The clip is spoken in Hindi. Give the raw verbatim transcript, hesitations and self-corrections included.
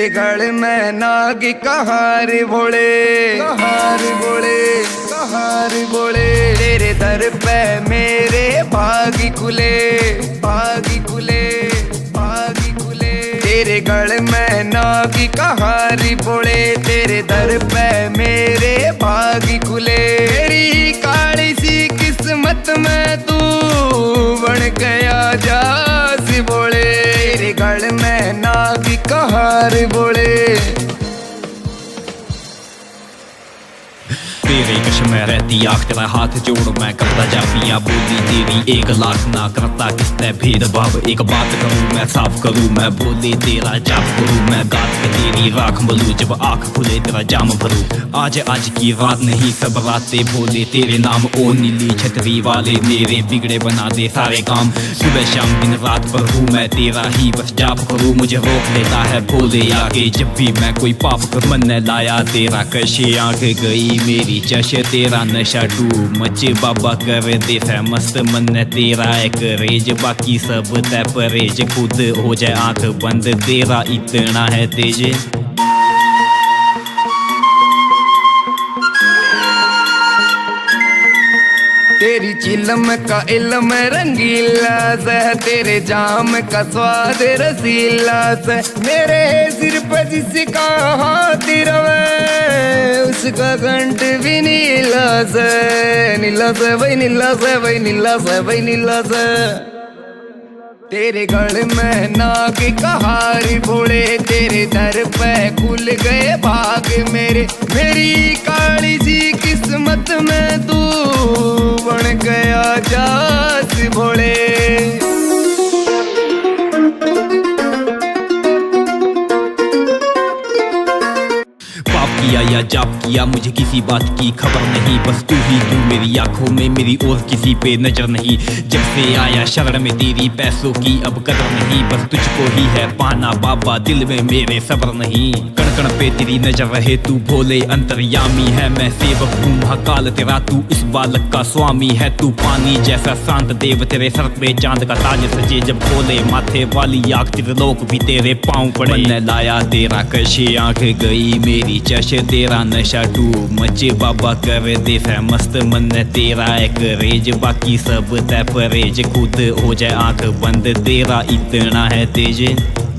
गल में नाग कहार भोले कहार भोले कहार भोले। तेरे दर पे मेरे भागी खुले भागी खुले भागी खुले। तेरे गल में नाग कहार भोले तेरे दर पे मेरे भागी खुले। तेरी काली सी किस्मत में तू बन गया जास बोले। तेरे गल में नाग कहार बोले। तेरे कश में रहती आग तेरा हाथ जोड़ मैं करता जा पिया बोली तेरी एक लाख ना करता किसने भेदभाव। एक बात करूं मैं साफ करूं मैं बोले तेरा जाप करूं मैं गात के तेरी राख मलूं। जब आंख खुले तेरा जाम भरूं। आज आज की रात नहीं सब रातें बोले तेरे नाम ओ नीली छतरी वाले मेरे बिगड़े बना दे सारे काम। सुबह शाम दिन रात पर हूँ मैं तेरा ही बस जाप करूं। मुझे रोक लेता है भोले आगे जब भी मैं कोई पाप कर। मन ने लाया तेरा कशे आंख गई मेरी चश तेरा नशा टू मचे बाबा कर दे मस्त। मन ने तेरा एक रेज बाकी सब तय परहेज खुद हो जाए आंख बंद तेरा इतना है तेज। तेरी चिलम का इल्म रंगीला से तेरे जाम का स्वाद रसीला से। मेरे सिर पर जिसका हाथ रवे उसका कंठ भी नीला से नीला से वही नीला से वही नीला से वही नीला से। तेरे गल में नाग कहार भोले तेरे दर पे खुल गए भाग मेरे। मेरी काली सी किस्मत में तू बन गया जास भोले। किया या जाप किया मुझे किसी बात की खबर नहीं। बस तू ही तू मेरी आंखों में मेरी और किसी पे नजर नहीं। जब से आया शरण में तेरी पैसों की अब कदर नहीं। बस तुझको ही है पाना बाबा दिल में मेरे सब्र नहीं। कण कण पे तेरी नजर रहे तू भोले अंतर्यामी है मैं सेवक हूँ महाकाल तेरा। तू इस बालक का स्वामी है तू पानी जैसा शांत देव। तेरे सर पे चांद का ताज सजे जब भोले माथे वाली आग त्रिलोक भी तेरे पाँव पड़े। मन ने लाया तेरा कशे आंख गई मेरी चश तेरा नशा टू मचे बाबा कर दे मस्त। मन ने तेरा एक रेज बाकी सब तय परहेज खुद हो जाए आंख बंद तेरा इतना है तेज।